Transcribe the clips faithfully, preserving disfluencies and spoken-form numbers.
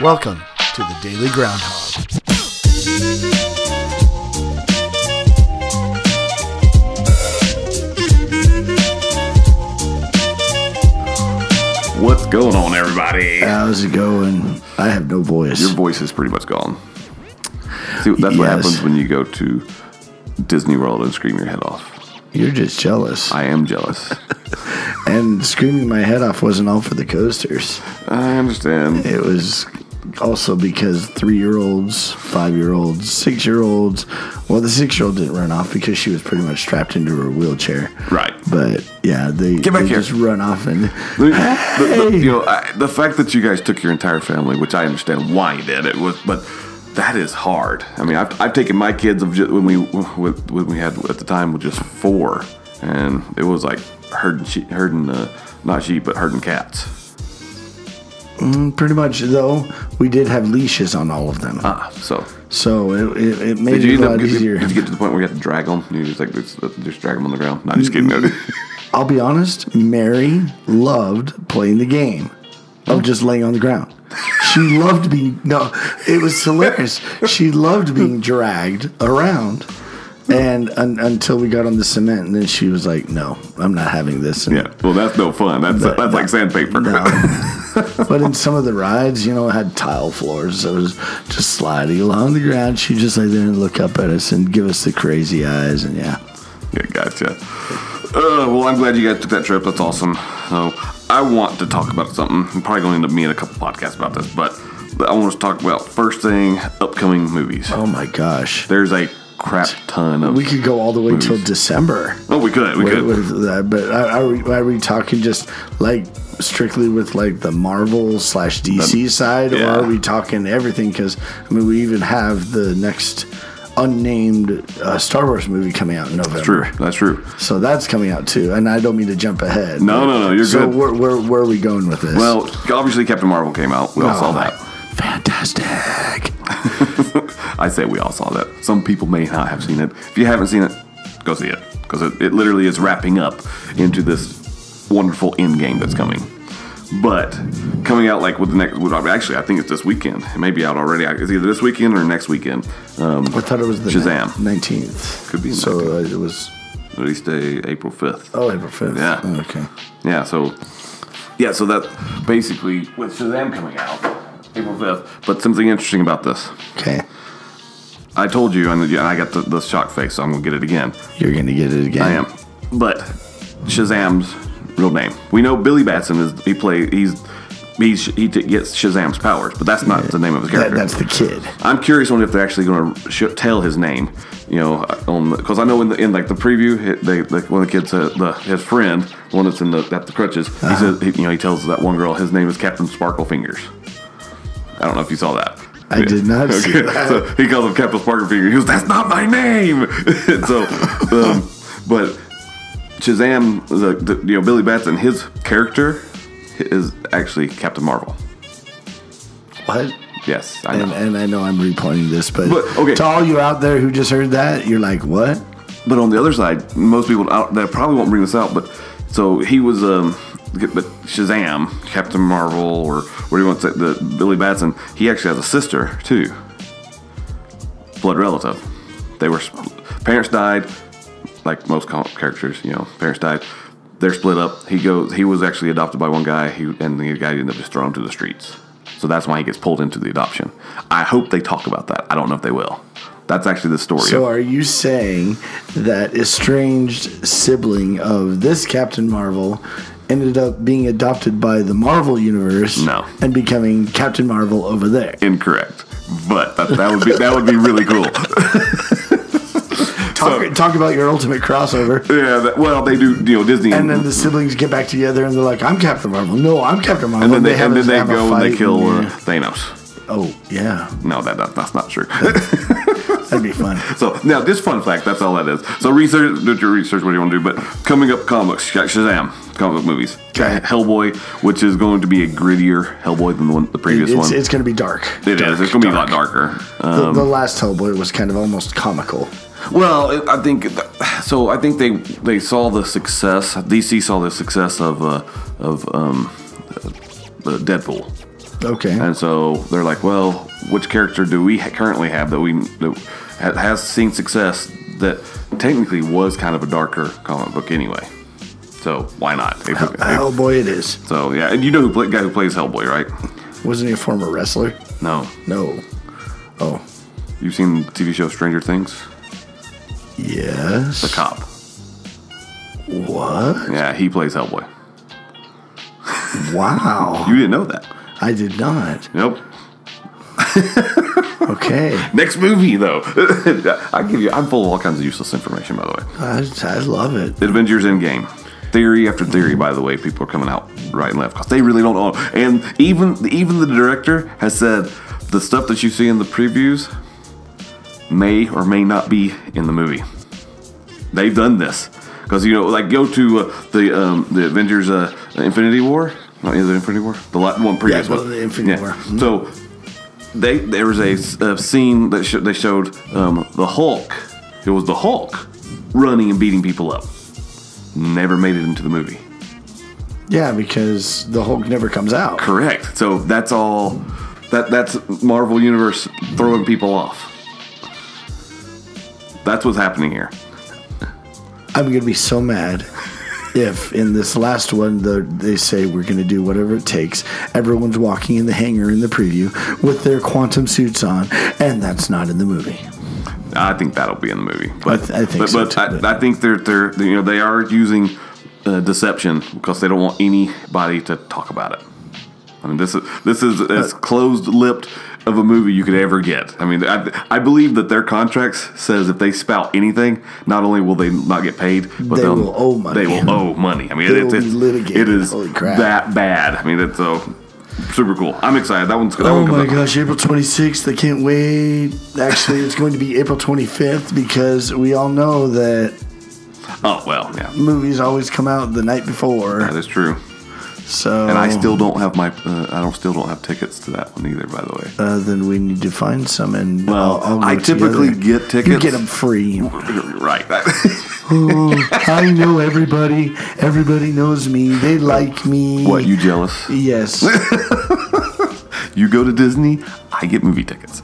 Welcome to the Daily Groundhog. What's going on, everybody? How's it going? I have no voice. Your voice is pretty much gone. See, that's yes. what happens when you go to Disney World and scream your head off. You're just jealous. I am jealous. And screaming my head off wasn't all for the coasters. I understand. It was also because three-year-olds, five-year-olds, six-year-olds. Well, the six-year-old didn't run off because she was pretty much strapped into her wheelchair. Right. But yeah, they, Get back they here. just run off and. The, Hey! the, the, you know, I, the fact that you guys took your entire family, which I understand why you did it, was, but that is hard. I mean, I've, I've taken my kids of just, when we when we had at the time with just four, and it was like herding sheep, herding uh, not sheep, but herding cats. Mm, pretty much, though, we did have leashes on all of them. Ah, so. So it, it, it made Did you it a lot get, easier. Did you get to the point where you had to drag them? You just like just, just drag them on the ground. Not just kidding. No. I'll be honest, Mary loved playing the game of just laying on the ground. She loved being, no, it was hilarious. She loved being dragged around. And un, until we got on the cement, and then she was like, no, I'm not having this. And Yeah, well, that's no fun. That's But- that's like sandpaper. No. But in some of the rides, you know, it had tile floors. So it was just sliding along the ground. She'd just lay there and look up at us and give us the crazy eyes. And yeah. Yeah, gotcha. Uh, well, I'm glad you guys took that trip. That's awesome. So I want to talk about something. I'm probably going to end up making a couple podcasts about this, but I want to talk about first thing, upcoming movies. Oh, my gosh. There's a crap ton of. We could go all the way movies. till December. Oh, we could. We with, could. with that, but are, are, we, are we talking just like strictly with like the Marvel slash D C The- side, yeah. or are we talking everything? Because I mean, we even have the next unnamed uh, Star Wars movie coming out in November. That's true. That's true. So that's coming out too, and I don't mean to jump ahead. No, no, no, you're so good. Where, where where are we going with this? Well, obviously Captain Marvel came out. We all Oh, saw that. Fantastic. I say we all saw that. Some people may not have seen it. If you haven't seen it, go see it. Because it, it literally is wrapping up into this wonderful end game that's coming. But coming out like with the next, with, actually, I think it's this weekend. It may be out already. It's either this weekend or next weekend. Um, I thought it was the Shazam. nineteenth. Could be the So uh, it was. Release day April fifth. Oh, April fifth. Yeah. Oh, okay. Yeah, so yeah, so that basically with Shazam coming out April fifth. But something interesting about this. Okay. I told you, and I got the, the shock face, so I'm gonna get it again. You're gonna get it again. I am. But Shazam's real name. We know Billy Batson is he play he's he's he t- gets Shazam's powers, but that's not the name of his That, character. that's the kid. I'm curious on if they're actually going to sh- tell his name. You know, on because I know in the in like the preview, it- they like one of the kids, uh, the his friend, the one that's in the at the crutches, he Uh-huh. says he, you know he tells that one girl his name is Captain Sparkle Fingers. I don't know if you saw that. I did not see that. So he calls him Captain Sparkle Fingers. He goes, "That's not my name." so, um, but Shazam, the, the you know Billy Batson, his character is actually Captain Marvel. What? Yes, I know. And, and I know I'm replaying this, but, But, okay. to all you out there who just heard that, you're like, what? But on the other side, most people out there probably won't bring this out. But so he was, um, but Shazam, Captain Marvel, or what do you want to say, the Billy Batson. He actually has a sister too, blood relative. They were parents died, like most characters. You know, parents died. They're split up. He goes. He was actually adopted by one guy, he, and the guy ended up just thrown to the streets. So that's why he gets pulled into the adoption. I hope they talk about that. I don't know if they will. That's actually the story. So of, are you saying that estranged sibling of this Captain Marvel ended up being adopted by the Marvel Universe No. and becoming Captain Marvel over there? Incorrect, but that, that would be that would be really cool. Talk, So- talk about your ultimate crossover. Yeah, that, well, they do. You know, Disney, And then the siblings get back together and they're like, I'm Captain Marvel. No, I'm Captain Marvel. and then they, have and a- then they have a go and they fight kill uh, and, yeah. Thanos. Oh, yeah. No, that, that that's not true. That'd be fun. So now, just fun fact. That's all that is. So research, do your research. What do you want to do? But coming up, comics, Shazam, comic book movies. Okay. Hellboy, which is going to be a grittier Hellboy than the one, the previous It's, one. it's going to be dark. It dark, is. It's going to be a lot dark. darker. The, Um, the last Hellboy was kind of almost comical. Well, it, I think so. I think they they saw the success. D C saw the success of uh, of um, uh, Deadpool, Okay. And so they're like, well, which character do we ha- currently have that we that ha- has seen success that technically was kind of a darker comic book anyway? So why not? If- Hell, if- Hellboy it is. So yeah, and you know who play, guy who plays Hellboy, right? Wasn't he a former wrestler? No, No. Oh. you've seen the T V show Stranger Things? Yes. The cop. What? Yeah, he plays Hellboy. Wow. You didn't know that? I did not. Nope. Okay. Next movie though, I give you. I'm full of all kinds of useless information, by the way. I, I love it. Avengers Endgame. Theory after theory, by the way, people are coming out right and left because they really don't know. And even even the director has said the stuff that you see in the previews may or may not be in the movie. They've done this because you know, like go to uh, the um, the Avengers uh, Infinity War. Not the Infinity War. The la- one previous Yeah, one. the Infinity War. Mhm. So they there was a, a scene that sh- they showed um, the Hulk. It was the Hulk running and beating people up. Never made it into the movie. Yeah, because the Hulk never comes out. Correct. So that's all. That that's Marvel Universe throwing people off. That's what's happening here. I'm going to be so mad if in this last one the, they say we're going to do whatever it takes. Everyone's walking in the hangar in the preview with their quantum suits on, and that's not in the movie. I think that'll be in the movie. But, I th- I think but, so but too, I, but- I think they're they're you know they are using uh, deception because they don't want anybody to talk about it. I mean, this is this is as closed-lipped of a movie you could ever get. I mean, I, I believe that their contracts says if they spout anything, not only will they not get paid, but They they'll, will owe money. They will owe money. I mean, They it's, will it's, be litigated. it is Holy crap. that bad. I mean, it's so super cool. I'm excited. That one's that Oh one comes my out. gosh, April twenty-sixth. I can't wait. Actually, it's going to be April twenty-fifth because we all know that Oh well, yeah, movies always come out the night before. that is true. So And I still don't have my uh, I don't still don't have tickets to that one either. By the way. Uh, then we need to find some, and Well, I'll, I'll go I typically together. get tickets. You get them free. Right. Oh, I know everybody. Everybody knows me. They like me. What, you jealous? Yes. You go to Disney, I get movie tickets.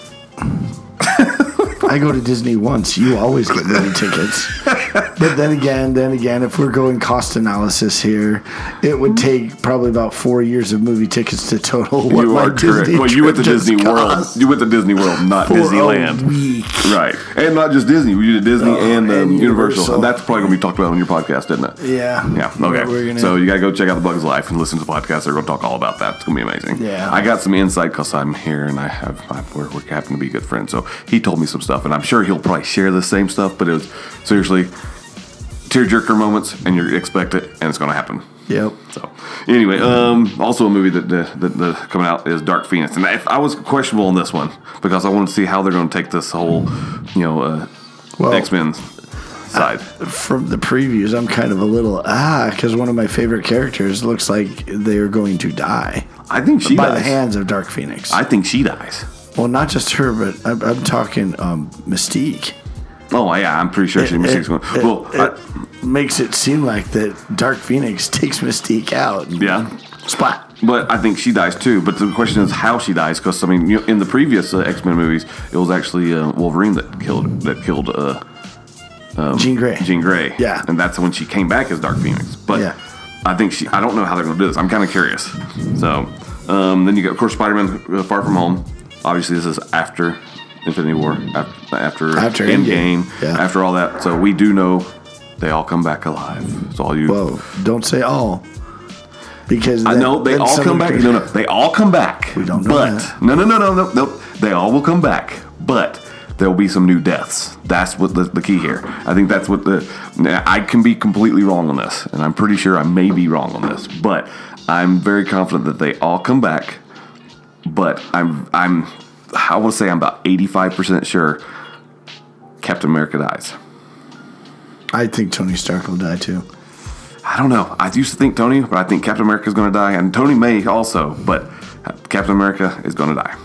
I go to Disney once. You always get movie tickets. But then again, then again, if we're going cost analysis here, it would take probably about four years of movie tickets to total what You my are correct. Disney Well, you went to trip just Disney World. cost You went to Disney World, not for Disneyland. a week. Right. And not just Disney. We did Disney Oh, and, um, and Universal. Universal. And that's probably going to be talked about on your podcast, isn't it? Yeah. Yeah. Okay. We're gonna, So you got to go check out The Bug's Life and listen to the podcast. They're going to talk all about that. It's going to be amazing. Yeah. I got some insight because I'm here and I have I, we're, we happen to be good friends. So he told me some stuff, and I'm sure he'll probably share the same stuff. But it was seriously tearjerker moments, and you expect it, and it's going to happen. Yep. So, anyway, um, also a movie that that, that that coming out is Dark Phoenix, and I, I was questionable on this one because I wanted to see how they're going to take this whole, you know, uh, Well, X-Men side. From the previews, I'm kind of a little ah because one of my favorite characters looks like they are going to die I think she by dies. the hands of Dark Phoenix. I think she dies. well, not just her, but I'm, I'm talking um, Mystique. Oh yeah, I'm pretty sure she's Mystique's going. It, Well, it I, makes it seem like that Dark Phoenix takes Mystique out. And yeah. Splat. But I think she dies too. But the question is how she dies, because I mean, you know, in the previous uh, X-Men movies, it was actually uh, Wolverine that killed that killed uh, Jean Grey. Jean Grey. Yeah. And that's when she came back as Dark Phoenix. But Yeah. I think she, I don't know how they're going to do this. I'm kind of curious. So, um, then you got, of course, Spider-Man uh, Far From Home. Obviously, this is after Infinity War, after, after, After Endgame, Endgame. Yeah. after all that. So we do know they all come back alive. So all you. Whoa! Don't say all, because I then- know they then all come someone back. could- No, no, they all come back. We don't know But that. no, no, no, no, no, no. They all will come back, but there will be some new deaths. That's what the, the key here. I think that's what the. Now, I can be completely wrong on this, and I'm pretty sure I may be wrong on this, but I'm very confident that they all come back. But I'm, I'm, I want to say I'm about eighty-five percent sure Captain America dies. I think Tony Stark will die too. I don't know. I used to think Tony, but I think Captain America is going to die, and Tony may also, but Captain America is going to die.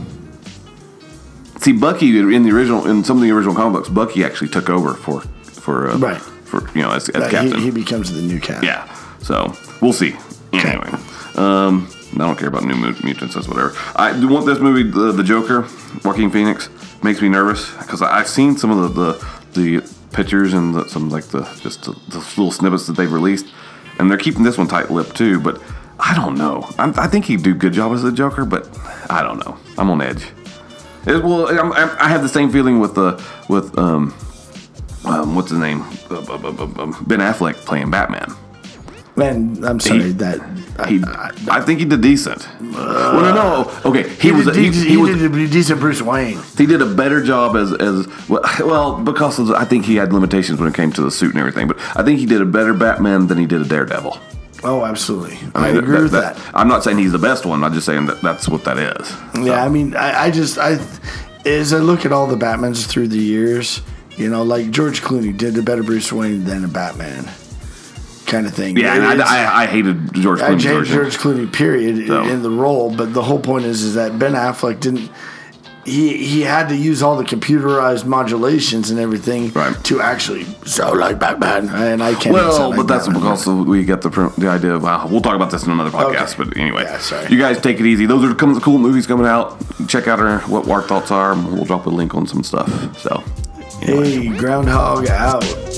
See, Bucky in the original, in some of the original comic books, Bucky actually took over for for uh, Right. for you know as, as Uh, captain. he, he becomes the new cap. Yeah. So we'll see. Anyway, Um, I don't care about New Mutants. That's whatever. I do want this movie, the, the Joker, Joaquin Phoenix, makes me nervous because I've seen some of the the, the pictures and the, some like the just the, the little snippets that they've released, and they're keeping this one tight-lipped too. But I don't know. I'm, I think he'd do a good job as the Joker, but I don't know. I'm on edge. It, well, I'm, I'm, I have the same feeling with the with um, um what's his name, uh, Ben Affleck playing Batman. Man, I'm sorry He- that He, I, I think he did decent. Uh, well, no, no, okay. He, he, was did, he, he, he he was did a decent Bruce Wayne. he did a better job as as well, well because of the, I think he had limitations when it came to the suit and everything. But I think he did a better Batman than he did a Daredevil. Oh, absolutely. I, mean, agree that- with that- that. I'm not saying he's the best one. I'm just saying that that's what that is. Yeah, I mean, I, I just I as I look at all the Batmans through the years, you know, like George Clooney did a better Bruce Wayne than a Batman kind of thing. Yeah, and It's- I, I, I hated George I Clooney's hated version. George Clooney, period, So. in the role. But the whole point is, is that Ben Affleck didn't. He he had to use all the computerized modulations and everything Right. to actually sound like Batman, and I can't. Well, sound like but that's Batman. because of, we get the pr- the idea of. Uh, we'll talk about this in another podcast. Okay. But anyway, Yeah, sorry. you guys take it easy. Those are some cool movies coming out. Check out our what our thoughts are. We'll drop a link on some stuff. So, anyway. Hey, Groundhog out.